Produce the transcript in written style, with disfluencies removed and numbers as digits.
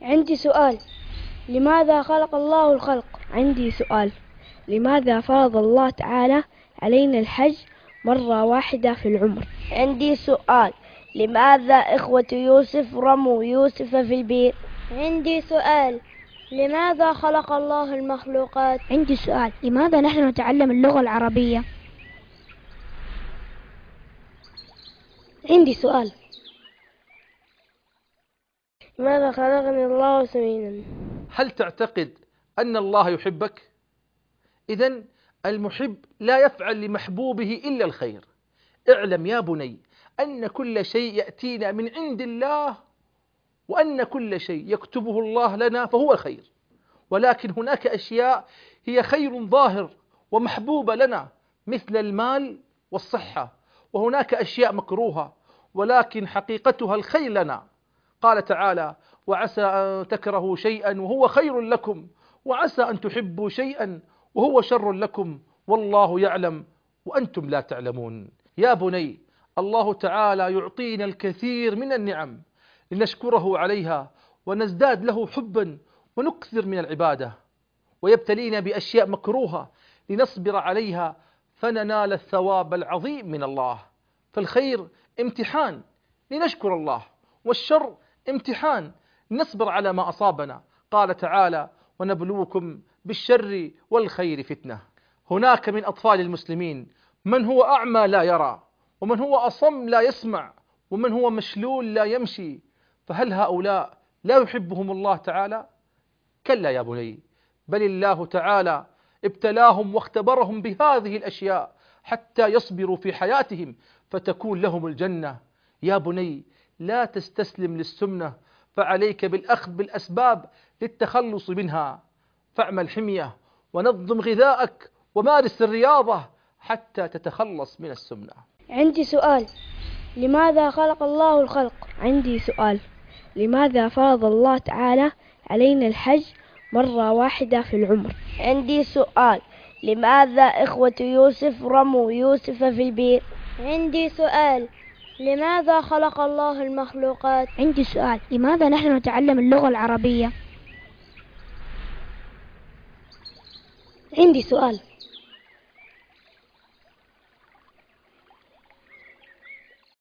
عندي سؤال. لماذا خلق الله الخلق؟ عندي سؤال. لماذا فرض الله تعالى علينا الحج مرة واحدة في العمر؟ عندي سؤال. لماذا إخوة يوسف رموا يوسف في البئر؟ عندي سؤال. لماذا خلق الله المخلوقات؟ عندي سؤال. لماذا نحن نتعلم اللغة العربية؟ عندي سؤال. لماذا خلقني الله سمينا؟ هل تعتقد أن الله يحبك؟ إذن المحب لا يفعل لمحبوبه إلا الخير. اعلم يا بني أن كل شيء يأتينا من عند الله، وأن كل شيء يكتبه الله لنا فهو خير، ولكن هناك أشياء هي خير ظاهر ومحبوبة لنا مثل المال والصحة، وهناك أشياء مكروهة ولكن حقيقتها الخير لنا. قال تعالى: وعسى أن تكرهوا شيئا وهو خير لكم، وعسى أن تحبوا شيئا وهو شر لكم، والله يعلم وأنتم لا تعلمون. يا بني، الله تعالى يعطينا الكثير من النعم لنشكره عليها ونزداد له حبا ونكثر من العبادة، ويبتلينا بأشياء مكروهة لنصبر عليها فننال الثواب العظيم من الله. فالخير امتحان لنشكر الله، والشر امتحان لنصبر على ما أصابنا. قال تعالى: ونبلوكم بالشر والخير فتنة. هناك من أطفال المسلمين من هو أعمى لا يرى، ومن هو أصم لا يسمع، ومن هو مشلول لا يمشي، فهل هؤلاء لا يحبهم الله تعالى؟ كلا يا بني، بل الله تعالى ابتلاهم واختبرهم بهذه الأشياء حتى يصبروا في حياتهم فتكون لهم الجنة. يا بني، لا تستسلم للسمنة، فعليك بالأخذ بالأسباب للتخلص منها. فاعمل حمية ونظم غذاءك ومارس الرياضة حتى تتخلص من السمنة. عندي سؤال. لماذا خلق الله الخلق؟ عندي سؤال. لماذا فرض الله تعالى علينا الحج مرة واحدة في العمر؟ عندي سؤال. لماذا إخوة يوسف رموا يوسف في البئر؟ عندي سؤال. لماذا خلق الله المخلوقات؟ عندي سؤال. لماذا نحن نتعلم اللغة العربية؟ عندي سؤال.